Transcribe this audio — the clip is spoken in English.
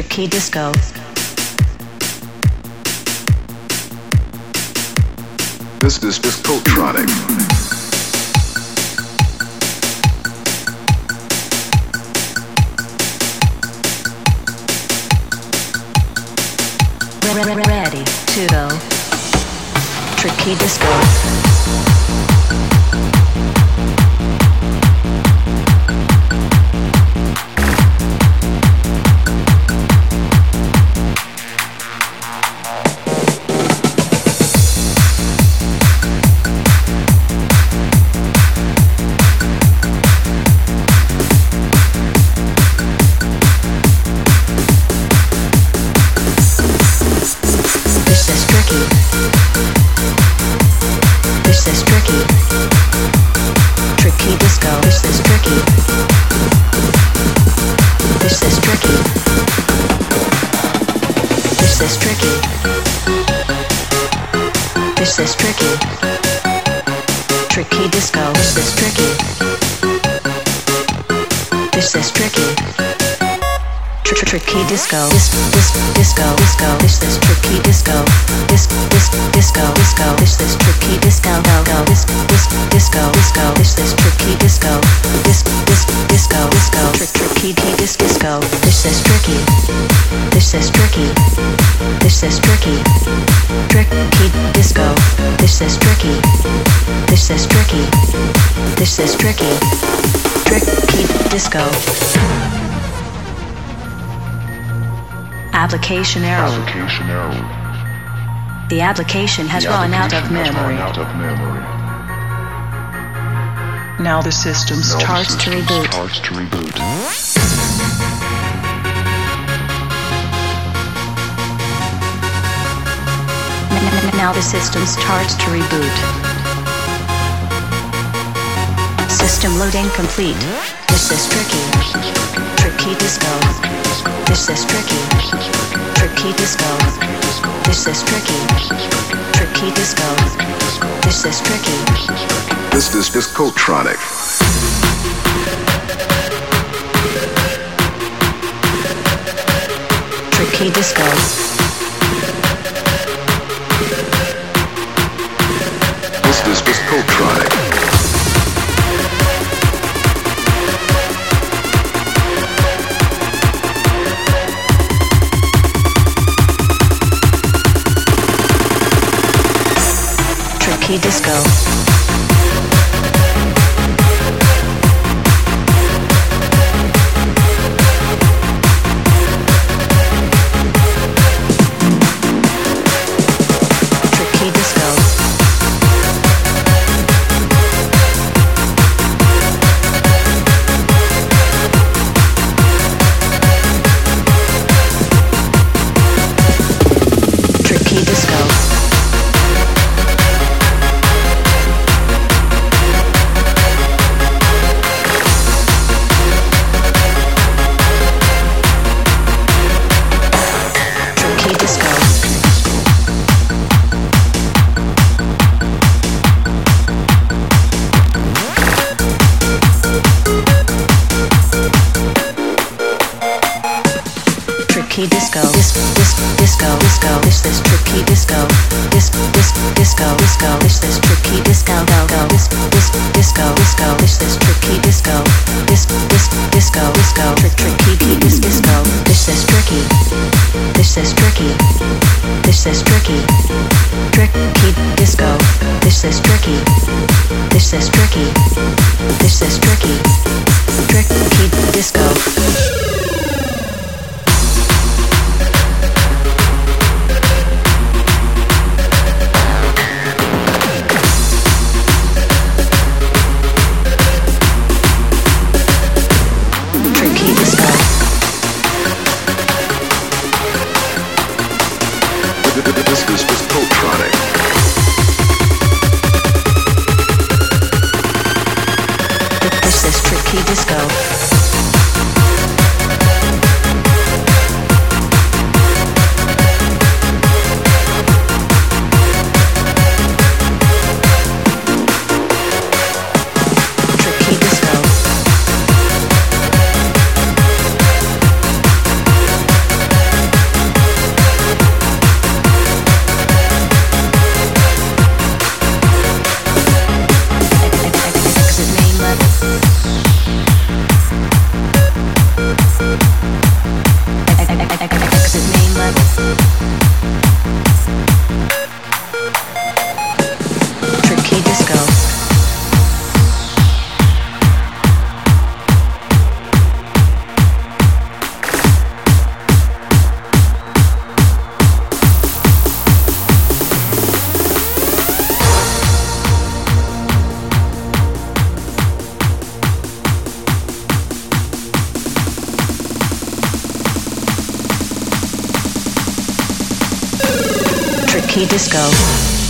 Tricky disco. This is Discotronic. Ready to go. Tricky disco. Tricky disco, disco, disco. This is tricky disco, disco, disco. This is tricky disco, go. This disco, disco. This is tricky disco, disco, disco. Tricky disco. This is tricky. This is tricky. This is tricky. Tricky disco. This is tricky. This is tricky. This is tricky. Tricky disco. Application error. The application has run out of memory. Now the system starts to reboot. Now the system starts to reboot. System loading complete. This is tricky. Tricky disco. This is tricky. Tricky disco. This is tricky. Tricky disco. This is tricky. This is Discotronic. Tricky disco. This is Discotronic. Tricky disco. Tricky disco. Tricky disco. Tricky disco, disco, disco. This is tricky disco, disco, disco. This is tricky disco, go. This disco, disco. This is tricky disco, disco, disco. Tricky disco. This is tricky. This is tricky. This is tricky. Tricky disco. This is tricky. This is tricky. This is tricky. Tricky disco. This is Discotronic. This is tricky disco. tricky disco.